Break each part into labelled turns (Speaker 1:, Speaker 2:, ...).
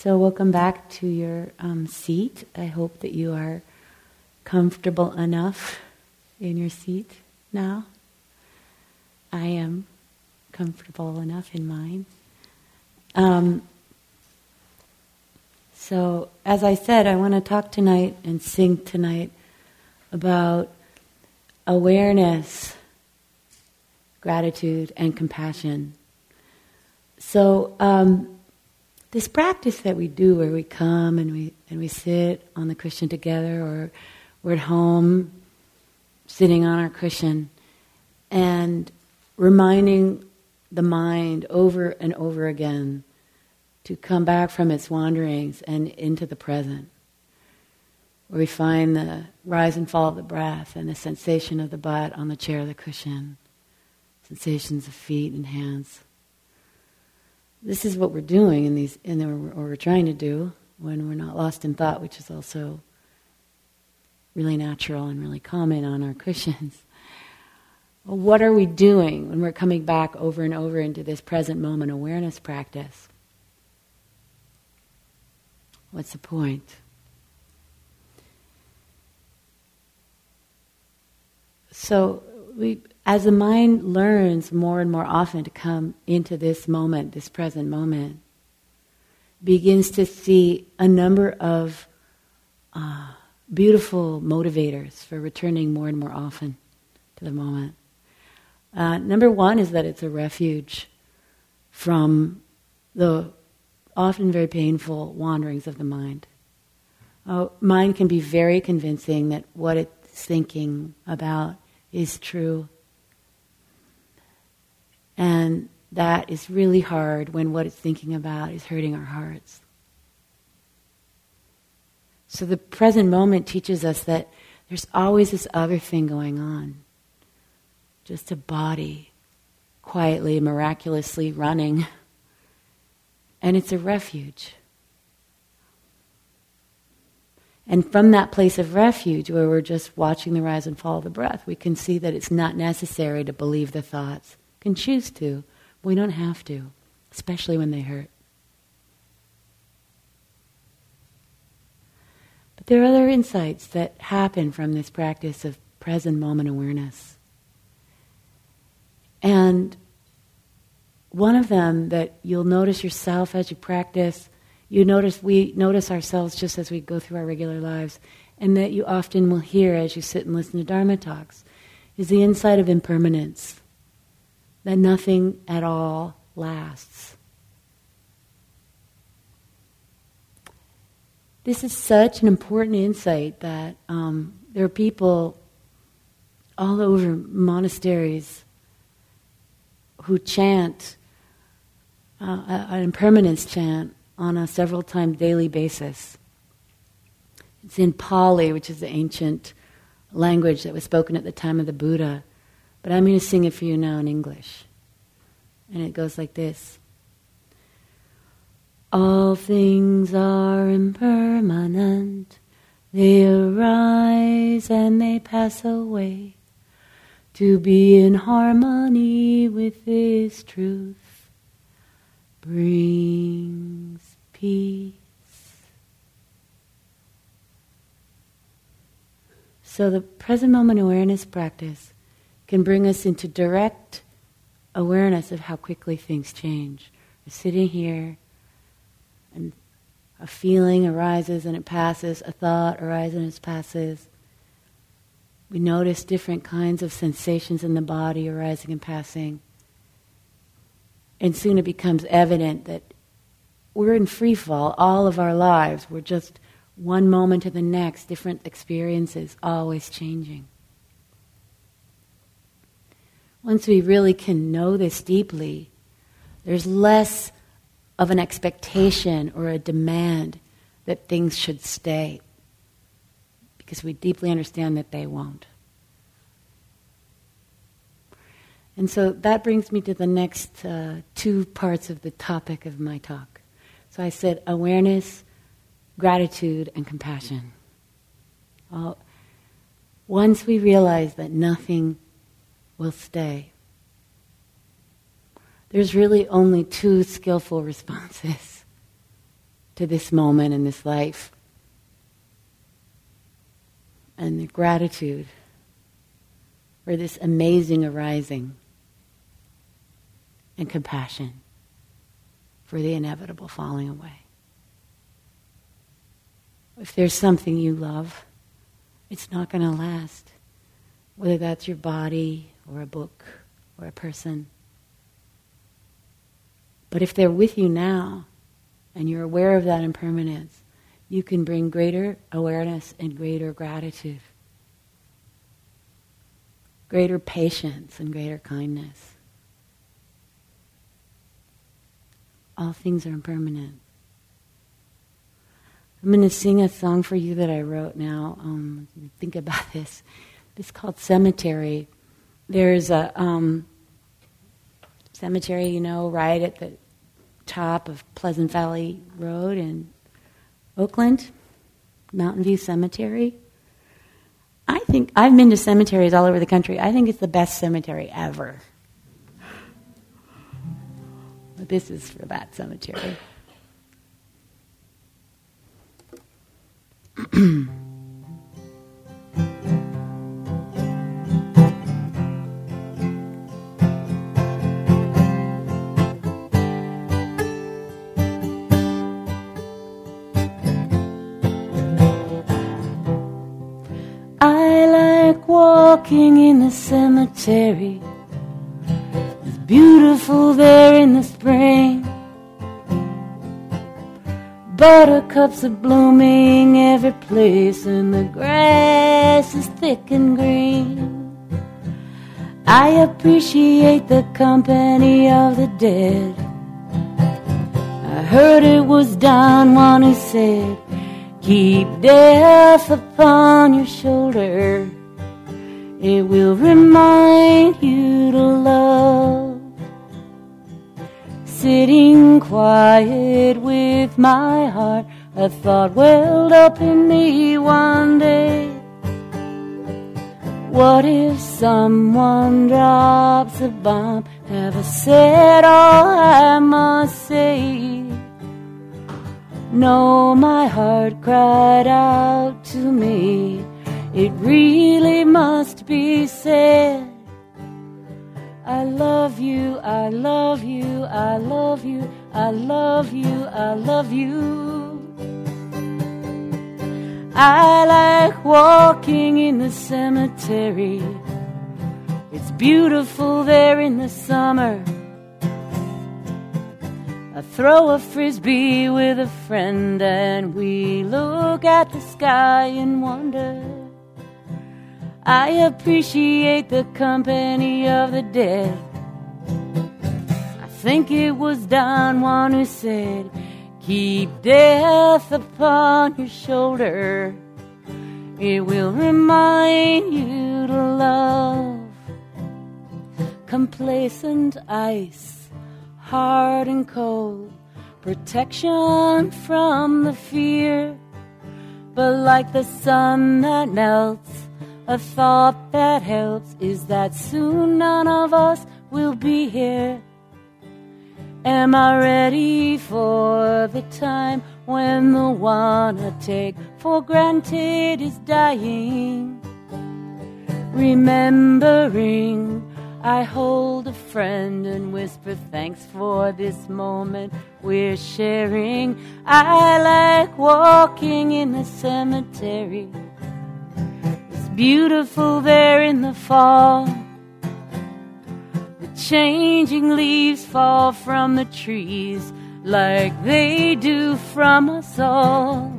Speaker 1: So welcome back to your seat. I hope that you are comfortable enough in your seat now. I am comfortable enough in mine. So as I said, I want to talk tonight and sing tonight about awareness, gratitude, and compassion. So this practice that we do, where we come and we sit on the cushion together, or we're at home sitting on our cushion, and reminding the mind over and over again to come back from its wanderings and into the present, where we find the rise and fall of the breath and the sensation of the butt on the chair or the cushion, sensations of feet and hands. This is what we're doing or we're trying to do when we're not lost in thought, which is also really natural and really common on our cushions. Well, what are we doing when we're coming back over and over into this present moment awareness practice? What's the point? So as the mind learns more and more often to come into this moment, this present moment, begins to see a number of beautiful motivators for returning more and more often to the moment. Number one is that it's a refuge from the often very painful wanderings of the mind. Mind can be very convincing that what it's thinking about is true. And that is really hard when what it's thinking about is hurting our hearts. So the present moment teaches us that there's always this other thing going on. Just a body quietly, miraculously running. And it's a refuge. And from that place of refuge, where we're just watching the rise and fall of the breath, we can see that it's not necessary to believe the thoughts. We can choose to, but we don't have to, especially when they hurt. But there are other insights that happen from this practice of present moment awareness. And one of them that you'll notice yourself as you practice, we notice ourselves just as we go through our regular lives, and that you often will hear as you sit and listen to Dharma talks, is the insight of impermanence, that nothing at all lasts. This is such an important insight that there are people all over monasteries who chant an impermanence chant on a several times daily basis. It's in Pali, which is the ancient language that was spoken at the time of the Buddha. But I'm going to sing it for you now in English. And it goes like this. All things are impermanent. They arise and they pass away. To be in harmony with this truth brings peace. So the present moment awareness practice can bring us into direct awareness of how quickly things change. We're sitting here and a feeling arises and it passes, a thought arises and it passes. We notice different kinds of sensations in the body arising and passing. And soon it becomes evident that we're in free fall all of our lives. We're just one moment to the next, different experiences, always changing. Once we really can know this deeply, there's less of an expectation or a demand that things should stay, because we deeply understand that they won't. And so that brings me to the next two parts of the topic of my talk. So I said awareness, gratitude, and compassion. Once we realize that nothing will stay, there's really only two skillful responses to this moment in this life. And the gratitude for this amazing arising. And compassion for the inevitable falling away. If there's something you love, it's not going to last. Whether that's your body or a book or a person. But if they're with you now, and you're aware of that impermanence, you can bring greater awareness and greater gratitude. Greater patience and greater kindness. All things are impermanent. I'm going to sing a song for you that I wrote now. Think about this. It's called Cemetery. There's a cemetery, right at the top of Pleasant Valley Road in Oakland, Mountain View Cemetery. I think, I've been to cemeteries all over the country. I think it's the best cemetery ever. But this is for that cemetery. I like walking in the cemetery. It's beautiful there in the spring. Buttercups are blooming every place, and the grass is thick and green. I appreciate the company of the dead. I heard it was Don Juan who said, keep death upon your shoulder. It will remind you to love. Sitting quiet with my heart, a thought welled up in me one day. What if someone drops a bomb? Have I said all I must say? No, my heart cried out to me. It really must be said. I love you, I love you, I love you, I love you, I love you. I like walking in the cemetery. It's beautiful there in the summer. I throw a frisbee with a friend and we look at the sky and wonder. I appreciate the company of the dead. I think it was Don Juan who said, keep death upon your shoulder. It will remind you to love. Complacent ice, hard and cold, protection from the fear. But like the sun that melts, a thought that helps is that soon none of us will be here. Am I ready for the time when the one I take for granted is dying? Remembering, I hold a friend and whisper thanks for this moment we're sharing. I like walking in the cemetery. Beautiful there in the fall. The changing leaves fall from the trees like they do from us all.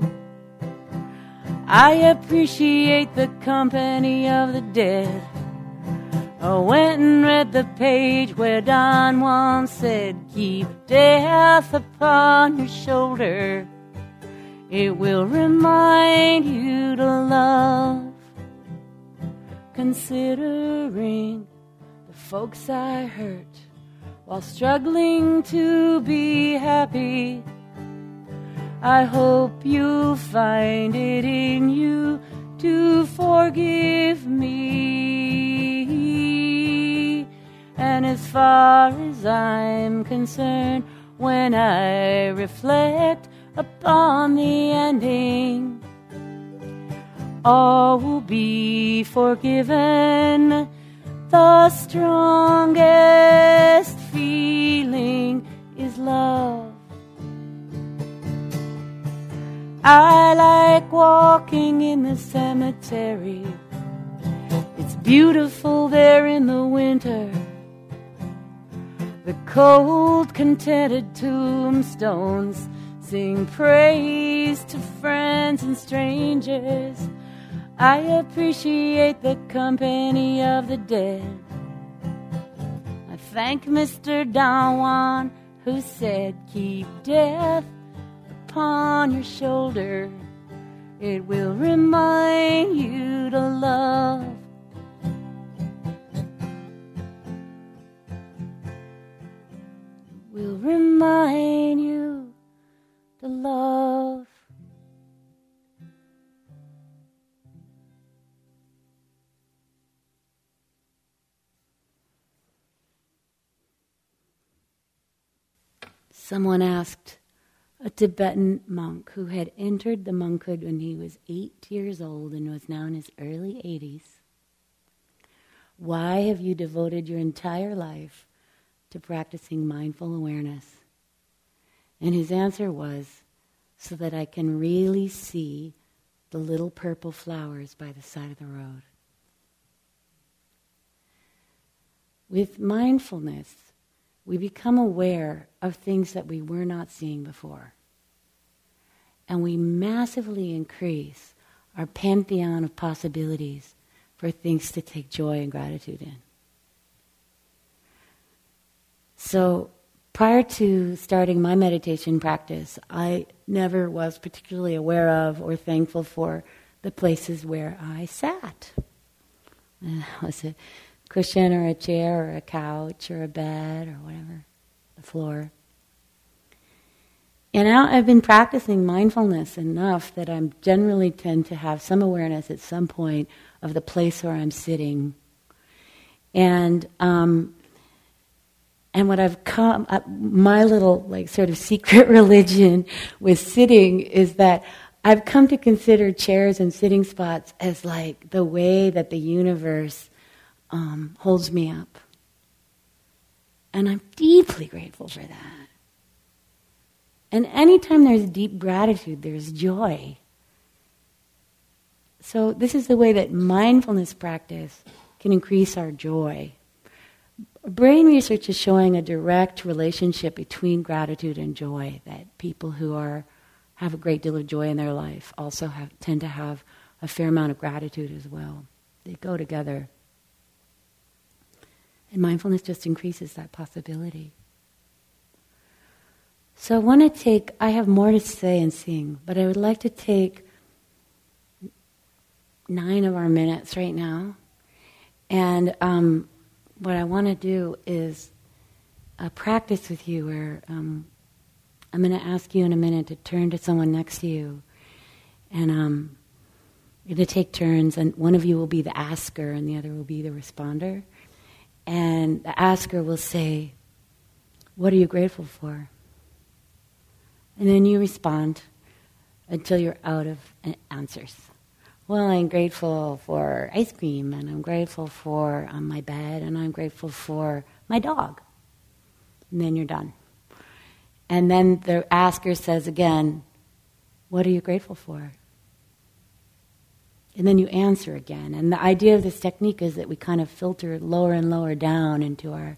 Speaker 1: I appreciate the company of the dead. I went and read the page where Don Juan said, keep death upon your shoulder. It will remind you to love. Considering the folks I hurt while struggling to be happy, I hope you'll find it in you to forgive me. And as far as I'm concerned, when I reflect upon the ending. All will be forgiven. The strongest feeling is love. I like walking in the cemetery. It's beautiful there in the winter. The cold, contented tombstones sing praise to friends and strangers. I appreciate the company of the dead. I thank Mr. Don Juan, who said, keep death upon your shoulder. It will remind you to love. It will remind you to love. Someone asked a Tibetan monk who had entered the monkhood when he was 8 years old and was now in his early 80s, why have you devoted your entire life to practicing mindful awareness? And his answer was, so that I can really see the little purple flowers by the side of the road. With mindfulness, we become aware of things that we were not seeing before. And we massively increase our pantheon of possibilities for things to take joy and gratitude in. So prior to starting my meditation practice, I never was particularly aware of or thankful for the places where I sat. Was it cushion or a chair or a couch or a bed or whatever, the floor. And now I've been practicing mindfulness enough that I generally tend to have some awareness at some point of the place where I'm sitting. And what I've come, my little sort of secret religion with sitting is that I've come to consider chairs and sitting spots as like the way that the universe holds me up. And I'm deeply grateful for that. And anytime there's deep gratitude, there's joy. So this is the way that mindfulness practice can increase our joy. Brain research is showing a direct relationship between gratitude and joy, that people who have a great deal of joy in their life also tend to have a fair amount of gratitude as well. They go together. And mindfulness just increases that possibility. So I have more to say and sing, but I would like to take 9 of our minutes right now. And what I want to do is a practice with you where I'm going to ask you in a minute to turn to someone next to you. And you're going to take turns, and one of you will be the asker and the other will be the responder. And the asker will say, what are you grateful for? And then you respond until you're out of answers. Well, I'm grateful for ice cream, and I'm grateful for my bed, and I'm grateful for my dog. And then you're done. And then the asker says again, what are you grateful for? And then you answer again. And the idea of this technique is that we kind of filter lower and lower down into our,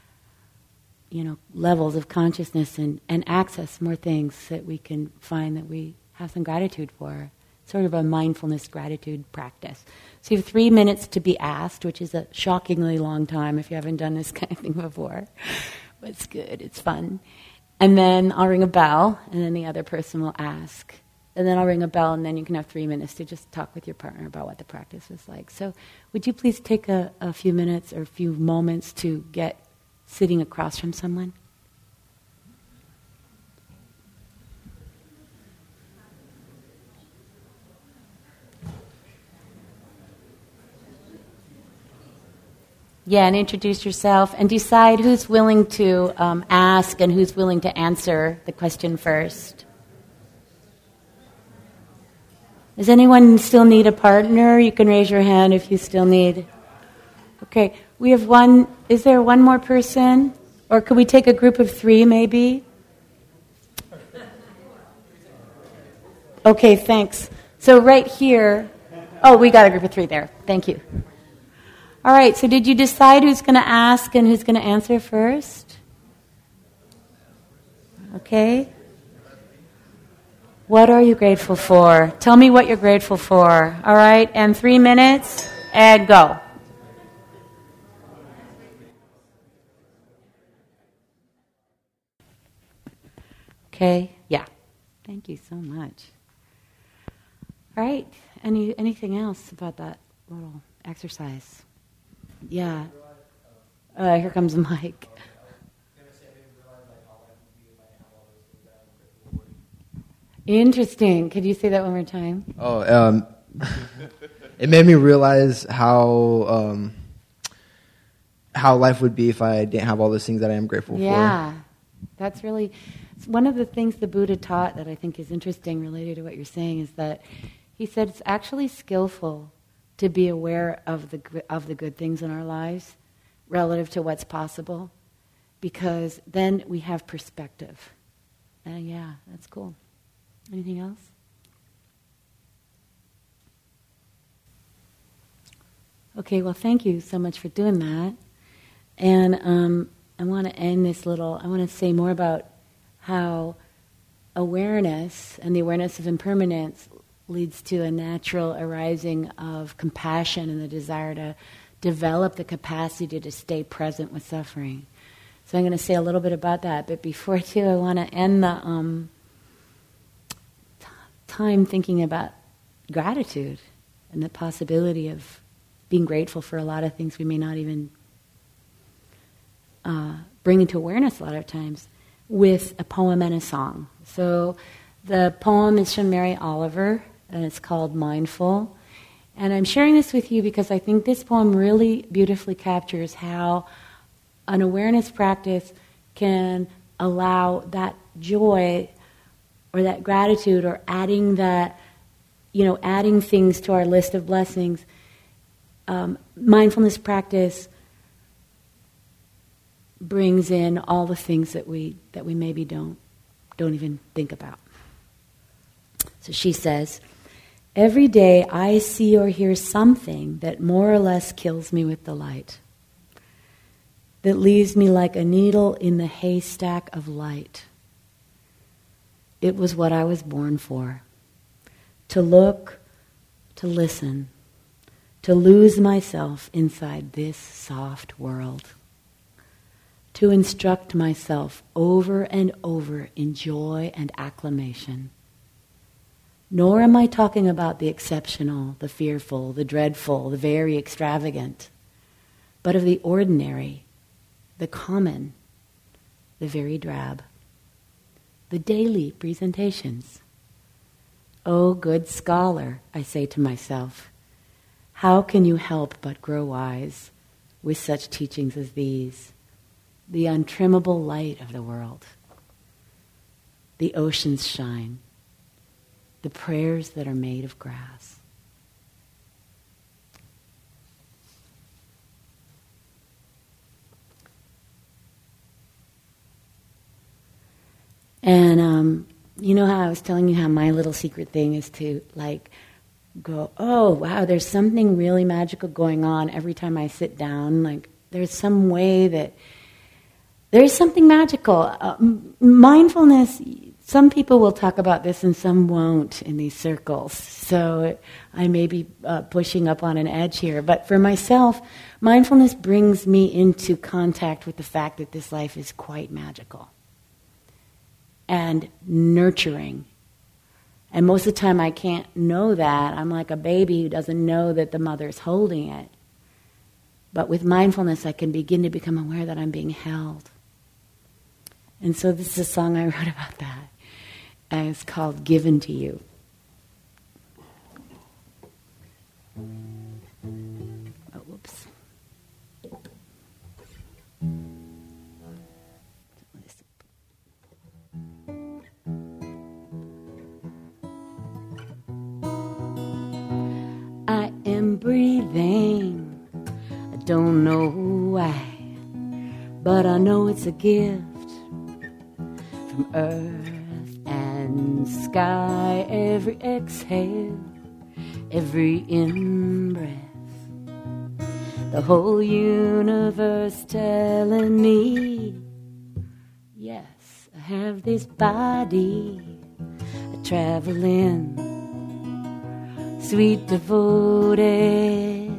Speaker 1: levels of consciousness and access more things that we can find that we have some gratitude for. Sort of a mindfulness gratitude practice. So you have 3 minutes to be asked, which is a shockingly long time if you haven't done this kind of thing before. But it's good, it's fun. And then I'll ring a bell, and then the other person will ask. And then I'll ring a bell, and then you can have 3 minutes to just talk with your partner about what the practice was like. So would you please take a few minutes or a few moments to get sitting across from someone? Yeah, and introduce yourself and decide who's willing to ask and who's willing to answer the question first. Does anyone still need a partner? You can raise your hand if you still need. Okay, we have one. Is there one more person? Or could we take a group of 3 maybe? Okay, thanks. So right here, we got a group of 3 there. Thank you. All right, so did you decide who's going to ask and who's going to answer first? Okay. What are you grateful for? Tell me what you're grateful for. All right, and 3 minutes, and go. Okay, yeah. Thank you so much. All right, anything else about that little exercise? Yeah. Here comes the mic. Interesting. Could you say that one more time?
Speaker 2: It made me realize how life would be if I didn't have all those things that I am grateful for.
Speaker 1: Yeah, that's really one of the things the Buddha taught that I think is interesting related to what you're saying is that he said it's actually skillful to be aware of the good things in our lives relative to what's possible, because then we have perspective. Yeah, that's cool. Anything else? Okay, well, thank you so much for doing that. And I want to end this I want to say more about how awareness and the awareness of impermanence leads to a natural arising of compassion and the desire to develop the capacity to stay present with suffering. So I'm going to say a little bit about that, but before I do, I want to end the time thinking about gratitude and the possibility of being grateful for a lot of things we may not even bring into awareness a lot of times, with a poem and a song. So the poem is from Mary Oliver, and it's called Mindful. And I'm sharing this with you because I think this poem really beautifully captures how an awareness practice can allow that joy or that gratitude or adding that, adding things to our list of blessings. Mindfulness practice brings in all the things that we maybe don't even think about. So she says, "Every day I see or hear something that more or less kills me with delight, that leaves me like a needle in the haystack of light. It was what I was born for, to look, to listen, to lose myself inside this soft world, to instruct myself over and over in joy and acclamation. Nor am I talking about the exceptional, the fearful, the dreadful, the very extravagant, but of the ordinary, the common, the very drab, the daily presentations. Oh, good scholar, I say to myself, how can you help but grow wise with such teachings as these? The untrimmable light of the world, the ocean's shine, the prayers that are made of grass." And you know how I was telling you how my little secret thing is to go, oh wow, there's something really magical going on every time I sit down. There's some way that there's something magical. Mindfulness, some people will talk about this and some won't in these circles. So I may be pushing up on an edge here. But for myself, mindfulness brings me into contact with the fact that this life is quite magical and nurturing. And most of the time I can't know that. I'm like a baby who doesn't know that the mother's holding it. But with mindfulness, I can begin to become aware that I'm being held. And so this is a song I wrote about that. And it's called Given to You. Oh, whoops. am breathing. I don't know why, but I know it's a gift from earth and sky. Every exhale, every in-breath, the whole universe telling me, yes, I have this body, a traveling, sweet devoted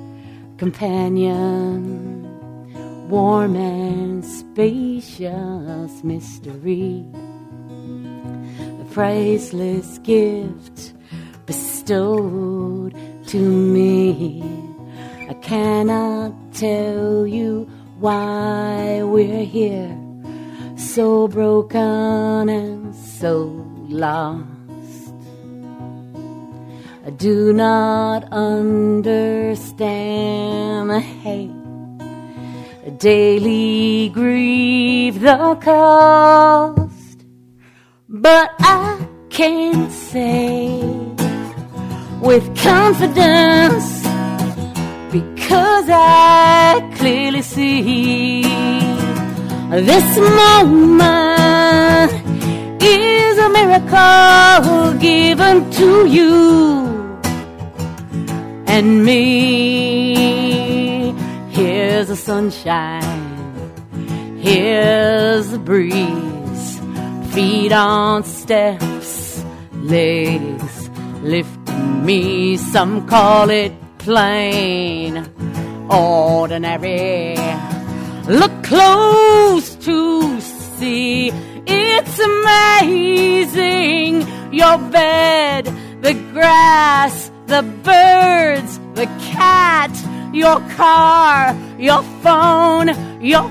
Speaker 1: companion, warm and spacious mystery, a priceless gift bestowed to me. I cannot tell you why we're here, so broken and so lost. I do not understand the hate, I daily grieve the cost, but I can say with confidence, because I clearly see this moment is a miracle given to you and me. Here's the sunshine, here's the breeze, feet on steps, legs lifting me. Some call it plain, ordinary. Look close to see, it's amazing. Your bed, the grass, the birds, the cat, your car, your phone, your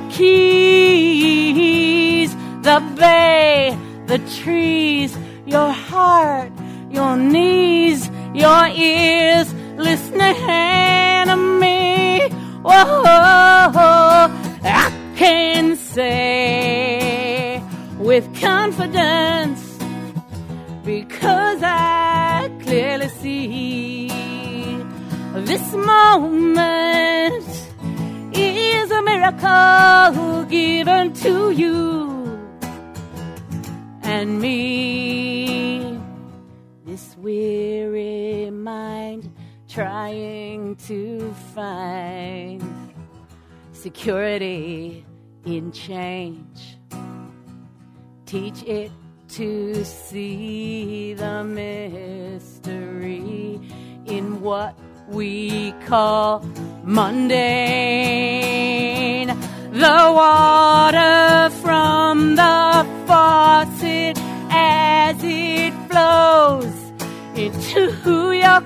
Speaker 1: keys, the bay, the trees, your heart, your knees, your ears, listening to me. Whoa, I can say with confidence, because I clearly see this moment is a miracle given to you and me. This weary mind trying to find security in change. Teach it to see the mystery in what we call mundane. The water from the faucet as it flows into your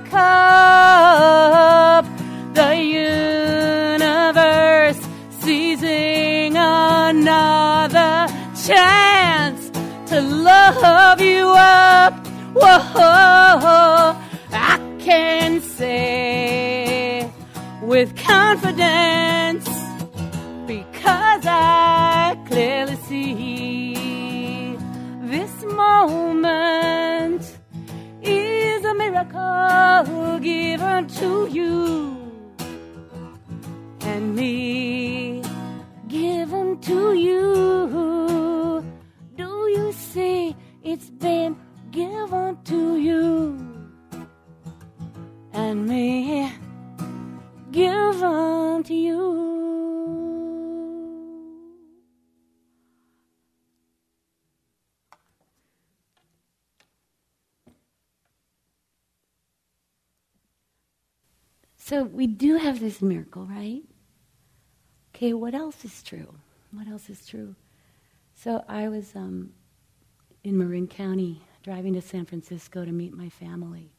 Speaker 1: cup. The universe seizing another chance to love you up. Whoa, I can say with confidence, because I clearly see this moment is a miracle given to you and me, given to you. Do you see it's been given to you and me, given to you? So we do have this miracle, right? Okay, what else is true? What else is true? So I was in Marin County driving to San Francisco to meet my family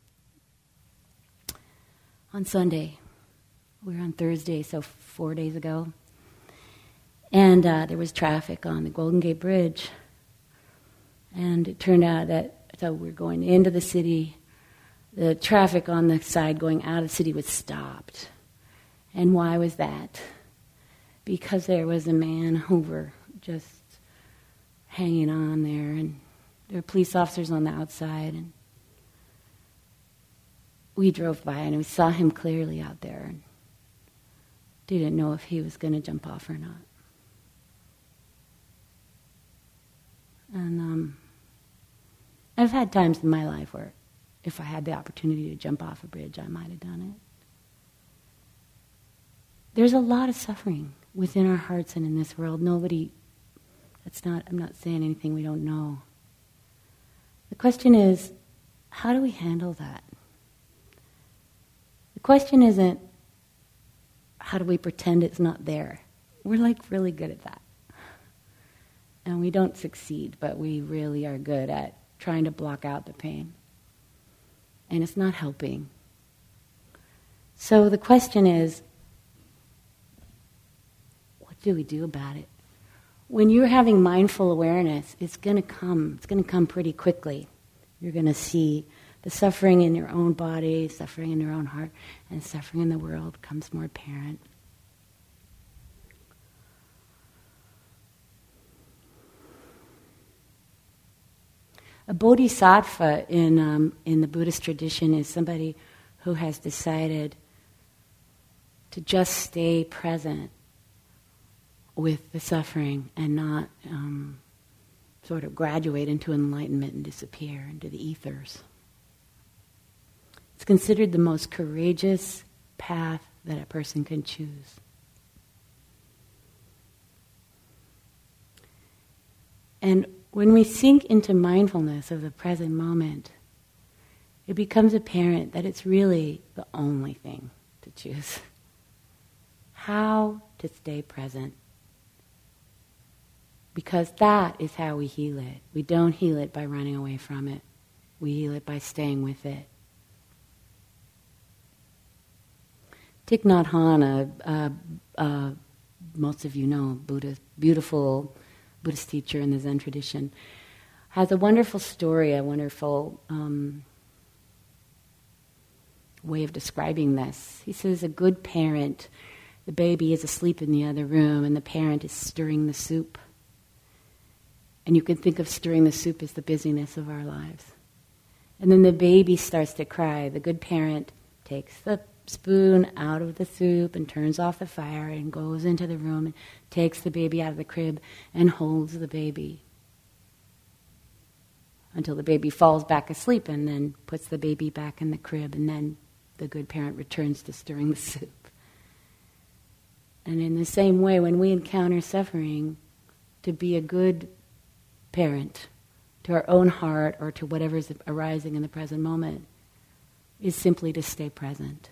Speaker 1: on Sunday. We were on Thursday, so 4 days ago. And there was traffic on the Golden Gate Bridge. And it turned out that, so we're going into the city. The traffic on the side going out of the city was stopped. And why was that? Because there was a man over just hanging on there, and there were police officers on the outside. And we drove by and we saw him clearly out there and didn't know if he was going to jump off or not. And I've had times in my life where if I had the opportunity to jump off a bridge, I might have done it. There's a lot of suffering within our hearts and in this world. I'm not saying anything we don't know. The question is, how do we handle that? The question isn't, how do we pretend it's not there? We're really good at that. And we don't succeed, but we really are good at trying to block out the pain. And it's not helping. So the question is, what do we do about it? When you're having mindful awareness, it's going to come. It's going to come pretty quickly. You're going to see the suffering in your own body, suffering in your own heart, and suffering in the world becomes more apparent. A bodhisattva in the Buddhist tradition is somebody who has decided to just stay present with the suffering and not sort of graduate into enlightenment and disappear into the ethers. It's considered the most courageous path that a person can choose. And when we sink into mindfulness of the present moment, it becomes apparent that it's really the only thing to choose. How to stay present. Because that is how we heal it. We don't heal it by running away from it. We heal it by staying with it. Thich Nhat Hanh, most of you know, beautiful Buddhist teacher in the Zen tradition, has a wonderful story, a wonderful way of describing this. He says, a good parent, the baby is asleep in the other room and the parent is stirring the soup. And you can think of stirring the soup as the busyness of our lives. And then the baby starts to cry. The good parent takes the spoon out of the soup and turns off the fire and goes into the room and takes the baby out of the crib and holds the baby until the baby falls back asleep and then puts the baby back in the crib, and then the good parent returns to stirring the soup. And in the same way, when we encounter suffering, to be a good parent to our own heart or to whatever's arising in the present moment is simply to stay present.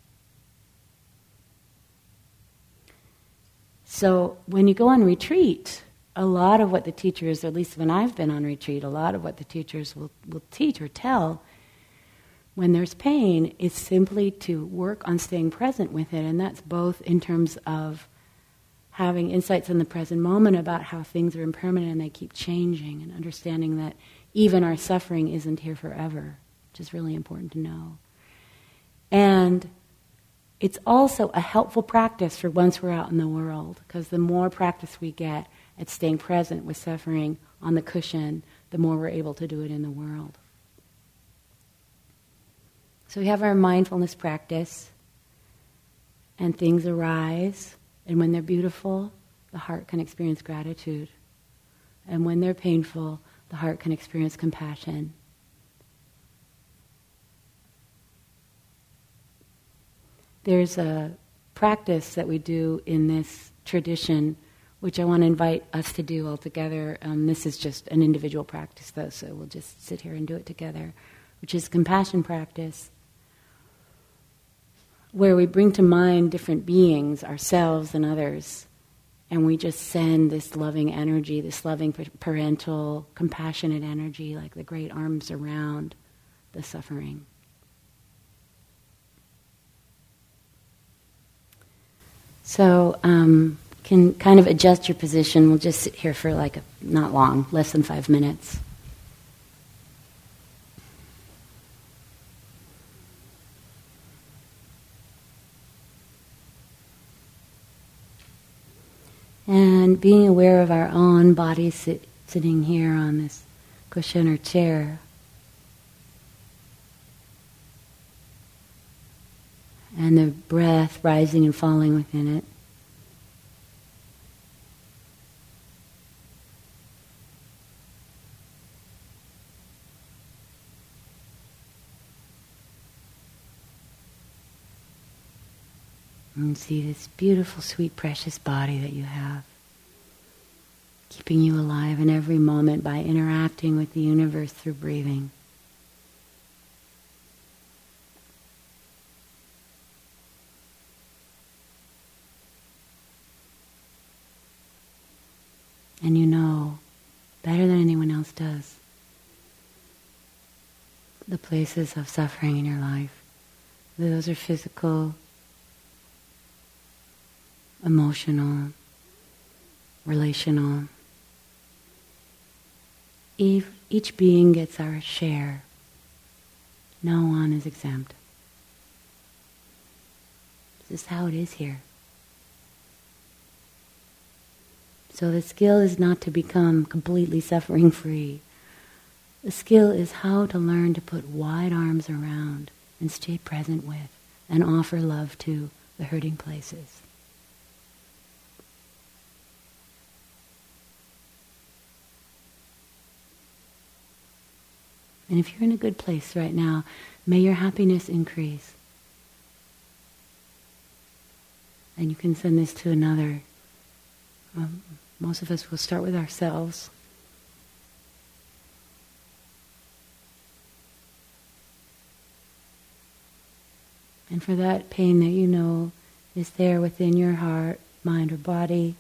Speaker 1: So when you go on retreat, a lot of what the teachers, at least when I've been on retreat, a lot of what the teachers will teach or tell when there's pain is simply to work on staying present with it. And that's both in terms of having insights in the present moment about how things are impermanent and they keep changing, and understanding that even our suffering isn't here forever, which is really important to know. And it's also a helpful practice for once we're out in the world, because the more practice we get at staying present with suffering on the cushion, the more we're able to do it in the world. So we have our mindfulness practice, and things arise, and when they're beautiful, the heart can experience gratitude. And when they're painful, the heart can experience compassion. There's a practice that we do in this tradition, which I want to invite us to do all together. This is just an individual practice, though, so we'll just sit here and do it together, which is compassion practice, where we bring to mind different beings, ourselves and others, and we just send this loving energy, this loving parental, compassionate energy, like the great arms around the suffering. So can kind of adjust your position. We'll just sit here for not long, less than 5 minutes. And being aware of our own body sitting here on this cushion or chair. and the breath rising and falling within it. And see this beautiful, sweet, precious body that you have, keeping you alive in every moment by interacting with the universe through breathing. And you know, better than anyone else does, the places of suffering in your life. Those are physical, emotional, relational. Each being gets our share. No one is exempt. This is how it is here. So the skill is not to become completely suffering-free. The skill is how to learn to put wide arms around and stay present with and offer love to the hurting places. And if you're in a good place right now, may your happiness increase. And you can send this to another. Most of us will start with ourselves. And for that pain that you know is there within your heart, mind, or body,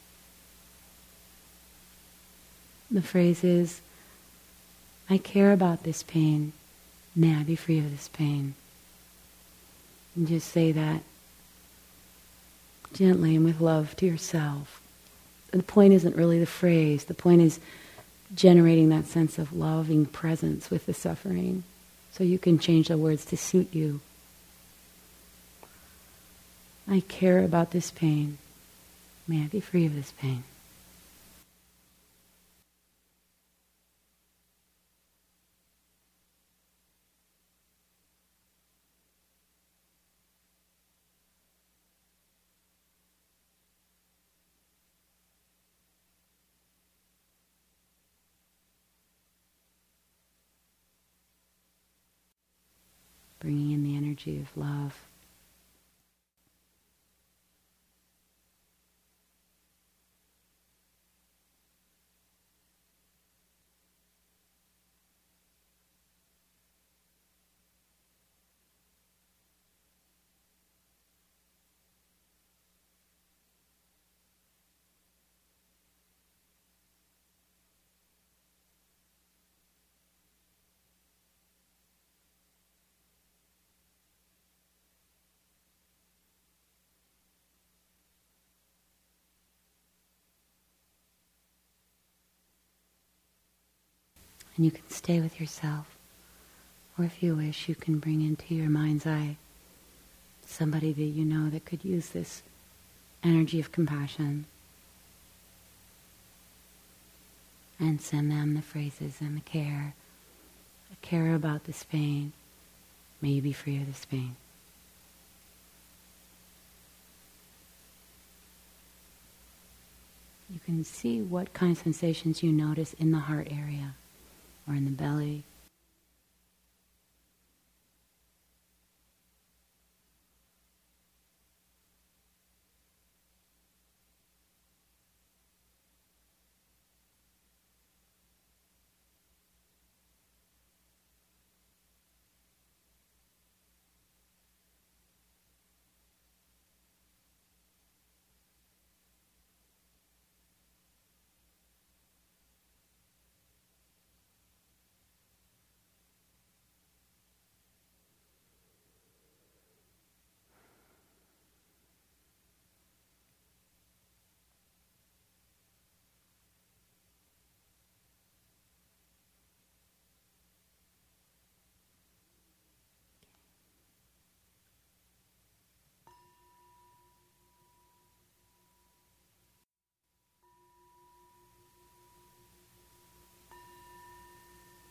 Speaker 1: the phrase is, I care about this pain. May I be free of this pain. And just say that gently and with love to yourself. The point isn't really the phrase. The point is generating that sense of loving presence with the suffering. So you can change the words to suit you. I care about this pain. May I be free of this pain. Bringing in the energy of love. And you can stay with yourself. Or if you wish, you can bring into your mind's eye somebody that you know that could use this energy of compassion. And send them the phrases and the care. I care about this pain. May you be free of this pain. You can see what kind of sensations you notice in the heart area or in the belly.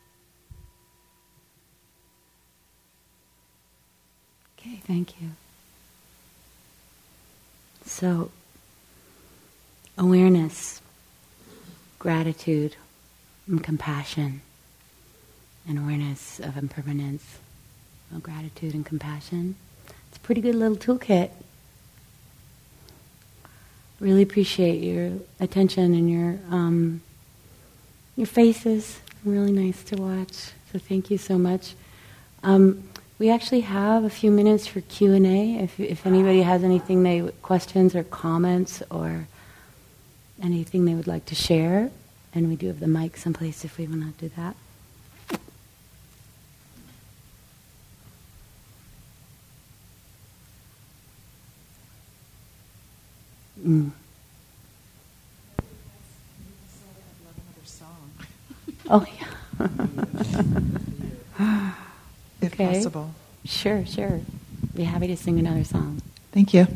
Speaker 1: Okay, thank you. So, awareness, gratitude, and compassion, and awareness of impermanence, gratitude and compassion. It's a pretty good little toolkit. Really appreciate your attention and your faces. Really nice to watch. So thank you so much. We actually have a few minutes for Q&A. If anybody has anything questions or comments or anything they would like to share, and we do have the mic someplace if we want to do that. Mm. Oh, yeah.
Speaker 3: If
Speaker 1: okay.
Speaker 3: possible.
Speaker 1: Sure. Be happy to sing another song.
Speaker 3: Thank you.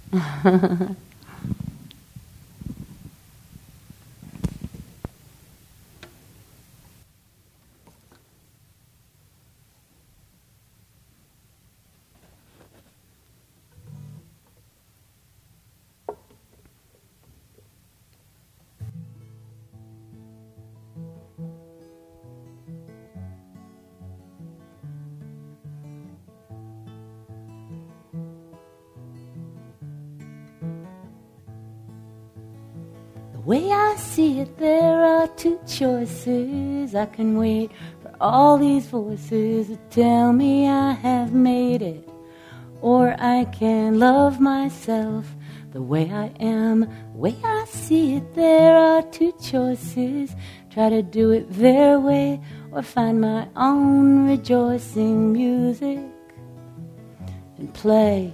Speaker 1: The way I see it, there are two choices. I can wait for all these voices to tell me I have made it, or I can love myself the way I am. The way I see it, there are two choices. Try to do it their way, or find my own rejoicing music and play.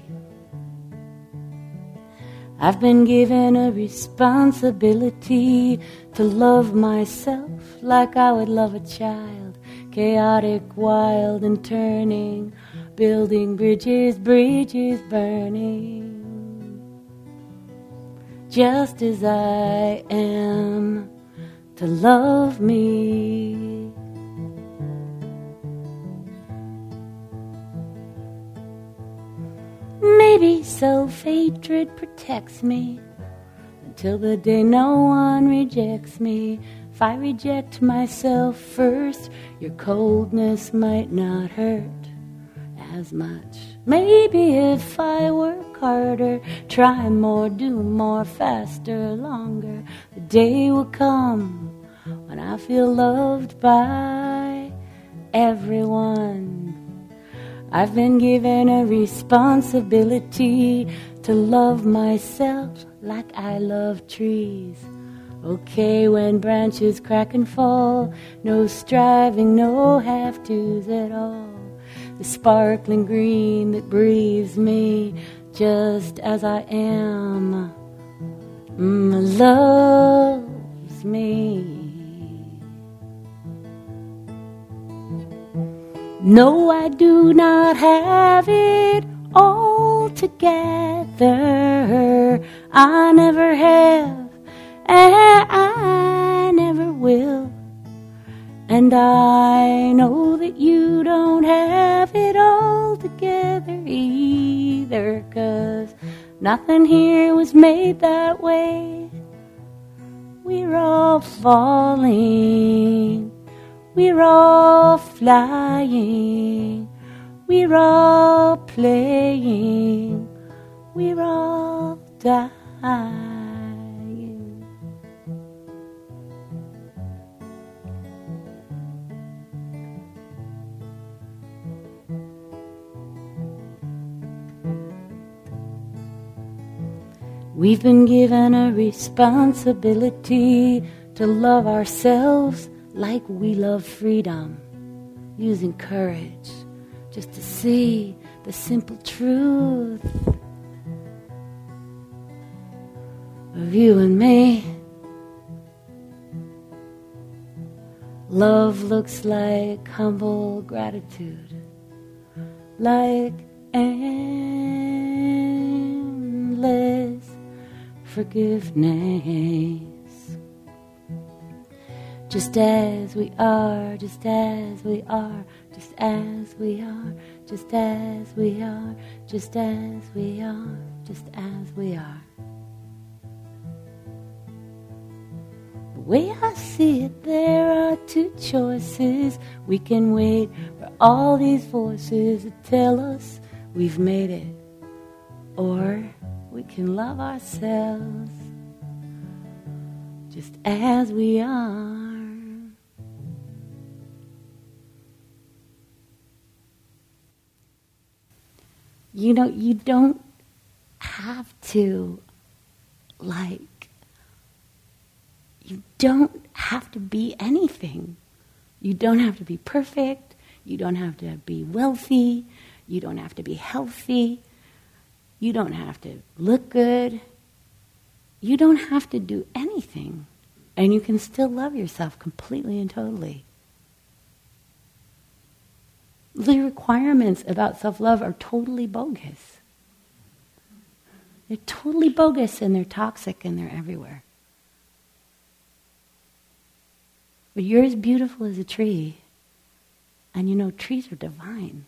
Speaker 1: I've been given a responsibility to love myself like I would love a child, chaotic, wild and turning, building bridges burning. Just as I am, to love me. Maybe self-hatred protects me until the day no one rejects me. If I reject myself first, your coldness might not hurt as much. Maybe if I work harder, try more, do more, faster, longer, the day will come when I feel loved by everyone. I've been given a responsibility to love myself like I love trees. Okay, when branches crack and fall, no striving, no have-tos at all. The sparkling green that breathes me just as I am, loves me. No, I do not have it all together. I never have, and I never will. And I know that you don't have it all together either, 'cause nothing here was made that way. We're all falling. We're all flying, we're all playing, we're all dying. We've been given a responsibility to love ourselves like we love freedom, using courage just to see the simple truth of you and me. Love looks like humble gratitude, like endless forgiveness. Just as we are, just as we are, just as we are, just as we are, just as we are. just as we are. The way I see it, there are two choices. We can wait for all these voices to tell us we've made it, or we can love ourselves just as we are. You know, you don't have to, you don't have to be anything. You don't have to be perfect. You don't have to be wealthy. You don't have to be healthy. You don't have to look good. You don't have to do anything. And you can still love yourself completely and totally. The requirements about self-love are totally bogus. They're totally bogus, and they're toxic, and they're everywhere. But you're as beautiful as a tree. And you know, trees are divine.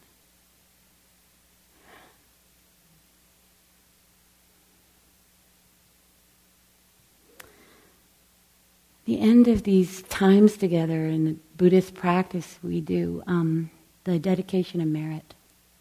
Speaker 1: The end of these times together in the Buddhist practice, we do the dedication of merit.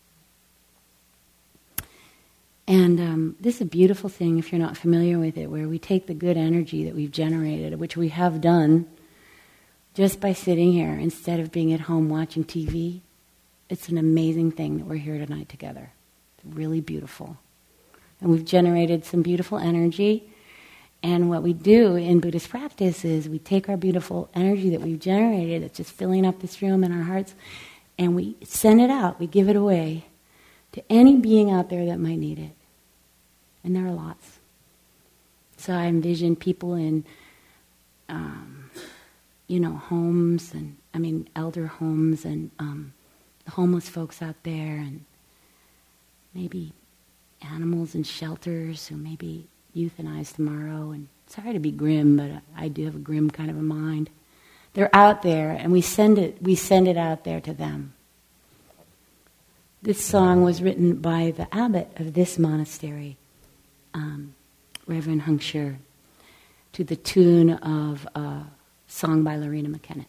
Speaker 1: And this is a beautiful thing if you're not familiar with it, where we take the good energy that we've generated, which we have done just by sitting here instead of being at home watching TV. It's an amazing thing that we're here tonight together. It's really beautiful. And we've generated some beautiful energy. And what we do in Buddhist practice is we take our beautiful energy that we've generated, that's just filling up this room in our hearts, and we send it out, we give it away to any being out there that might need it. And there are lots. So I envision people in, homes, and elder homes, and the homeless folks out there, and maybe animals in shelters who may be euthanized tomorrow. And sorry to be grim, but I do have a grim kind of a mind. They're out there, and we send it out there to them. This song was written by the abbot of this monastery, Reverend Hung Sher, to the tune of a song by Lorena McKennitt.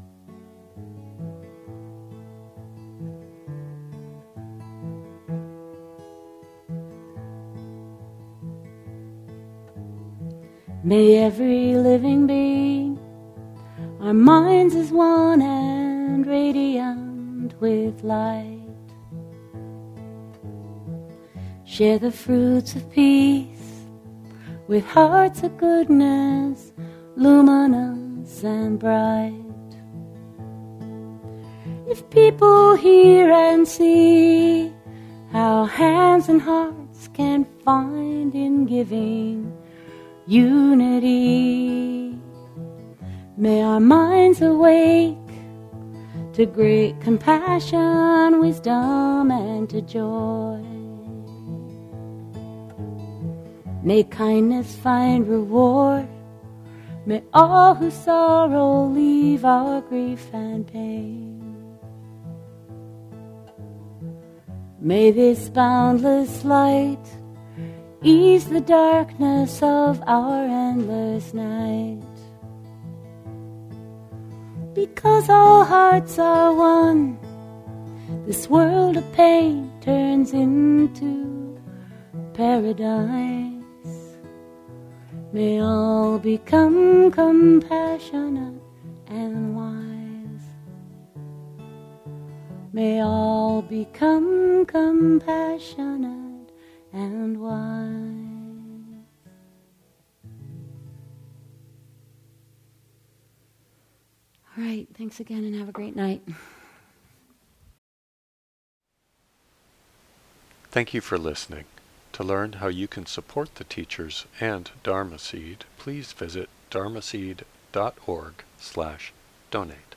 Speaker 1: May every living being, our minds as one and radiant with light, share the fruits of peace with hearts of goodness, luminous and bright. If people hear and see how hands and hearts can find in giving unity, may our minds awake to great compassion, wisdom, and to joy. May kindness find reward. May all who sorrow leave our grief and pain. May this boundless light ease the darkness of our endless night. Because all hearts are one, this world of pain turns into paradise. May all become compassionate and wise. May all become compassionate and wise. All right, thanks again and have a great night.
Speaker 3: Thank you for listening. To learn how you can support the teachers and Dharma Seed, please visit dharmaseed.org/donate.